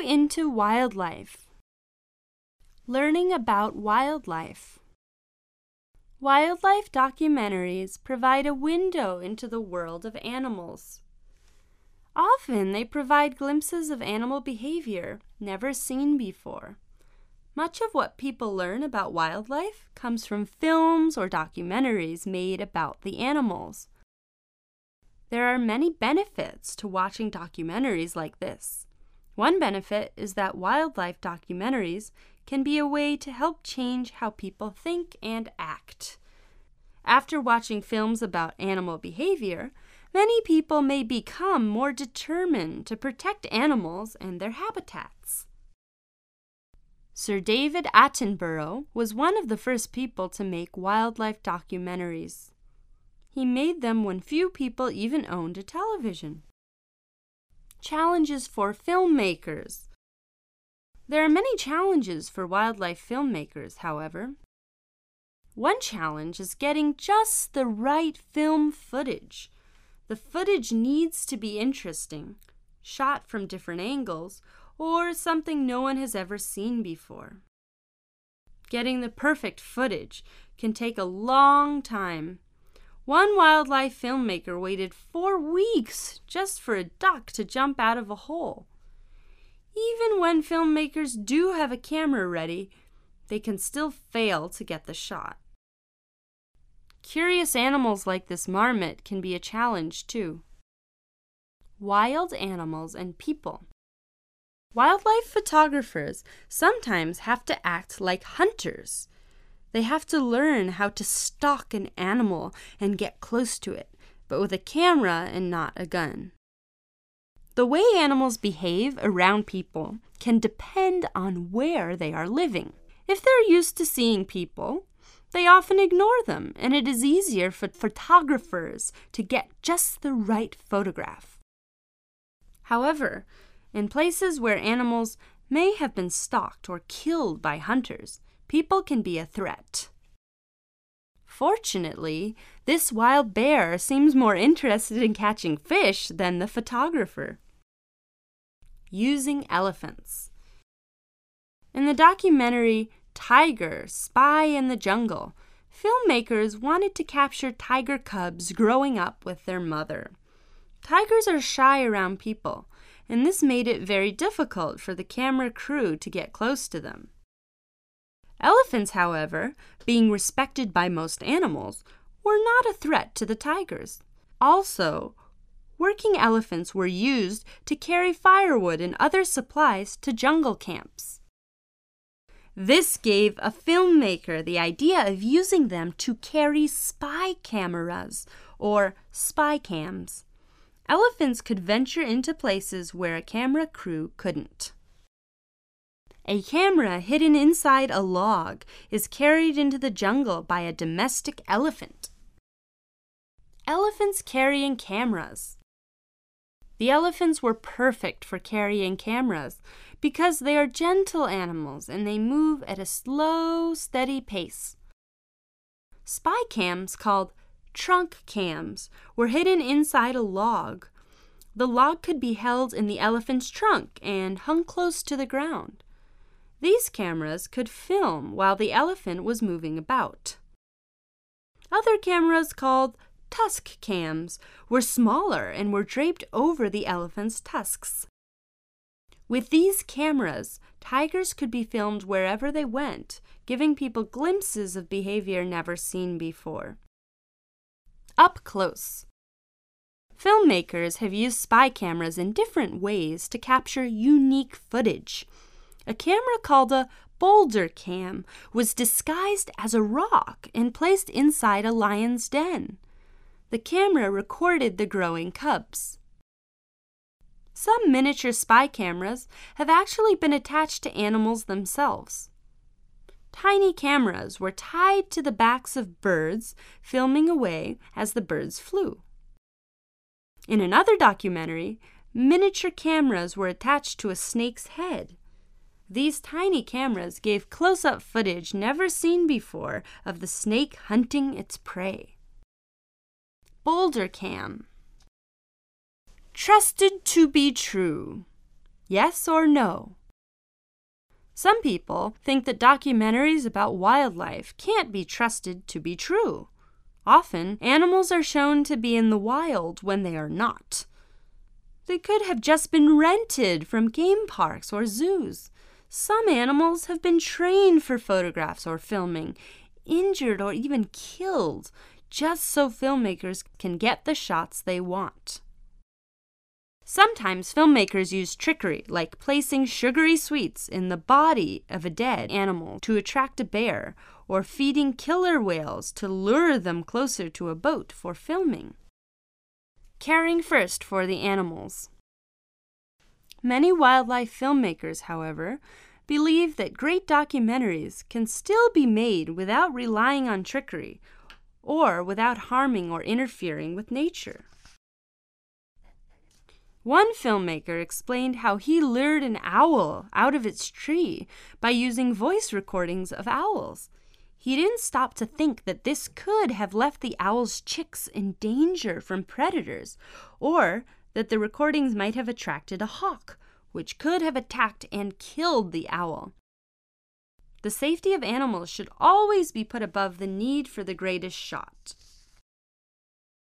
into wildlife. Learning about wildlife. Wildlife documentaries provide a window into the world of animals. Often they provide glimpses of animal behavior never seen before. Much of what people learn about wildlife comes from films or documentaries made about the animals. There are many benefits to watching documentaries like this. One benefit is that wildlife documentaries can be a way to help change how people think and act. After watching films about animal behavior, many people may become more determined to protect animals and their habitats. Sir David Attenborough was one of the first people to make wildlife documentaries. He made them when few people even owned a television. Challenges for filmmakers. There are many challenges for wildlife filmmakers, however. One challenge is getting just the right film footage. The footage needs to be interesting, shot from different angles, or something no one has ever seen before. Getting the perfect footage can take a long time. One wildlife filmmaker waited 4 weeks just for a duck to jump out of a hole. Even when filmmakers do have a camera ready, they can still fail to get the shot. Curious animals like this marmot can be a challenge too. Wild animals and people. Wildlife photographers sometimes have to act like hunters. They have to learn how to stalk an animal and get close to it, but with a camera and not a gun. The way animals behave around people can depend on where they are living. If they're used to seeing people, they often ignore them, and it is easier for photographers to get just the right photograph. However, in places where animals may have been stalked or killed by hunters, people can be a threat. Fortunately, this wild bear seems more interested in catching fish than the photographer. Using elephants. In the documentary Tiger, Spy in the Jungle, filmmakers wanted to capture tiger cubs growing up with their mother. Tigers are shy around people, and this made it very difficult for the camera crew to get close to them. Elephants, however, being respected by most animals, were not a threat to the tigers. Also, working elephants were used to carry firewood and other supplies to jungle camps. This gave a filmmaker the idea of using them to carry spy cameras, or spy cams. Elephants could venture into places where a camera crew couldn't. A camera hidden inside a log is carried into the jungle by a domestic elephant. Elephants carrying cameras. The elephants were perfect for carrying cameras because they are gentle animals and they move at a slow, steady pace. Spy cams, called trunk cams, were hidden inside a log. The log could be held in the elephant's trunk and hung close to the ground. These cameras could film while the elephant was moving about. Other cameras, called tusk cams, were smaller and were draped over the elephant's tusks. With these cameras, tigers could be filmed wherever they went, giving people glimpses of behavior never seen before. Up close. Filmmakers have used spy cameras in different ways to capture unique footage. A camera called a boulder cam was disguised as a rock and placed inside a lion's den. The camera recorded the growing cubs. Some miniature spy cameras have actually been attached to animals themselves. Tiny cameras were tied to the backs of birds, filming away as the birds flew. In another documentary, miniature cameras were attached to a snake's head. These tiny cameras gave close-up footage never seen before of the snake hunting its prey. Boulder cam. Trusted to be true. Yes or no? Some people think that documentaries about wildlife can't be trusted to be true. Often, animals are shown to be in the wild when they are not. They could have just been rented from game parks or zoos. Some animals have been trained for photographs or filming, injured or even killed, just so filmmakers can get the shots they want. Sometimes filmmakers use trickery, like placing sugary sweets in the body of a dead animal to attract a bear, or feeding killer whales to lure them closer to a boat for filming. Caring first for the animals. Many wildlife filmmakers, however, believe that great documentaries can still be made without relying on trickery or without harming or interfering with nature. One filmmaker explained how he lured an owl out of its tree by using voice recordings of owls. He didn't stop to think that this could have left the owl's chicks in danger from predators, or that the recordings might have attracted a hawk, which could have attacked and killed the owl. The safety of animals should always be put above the need for the greatest shot.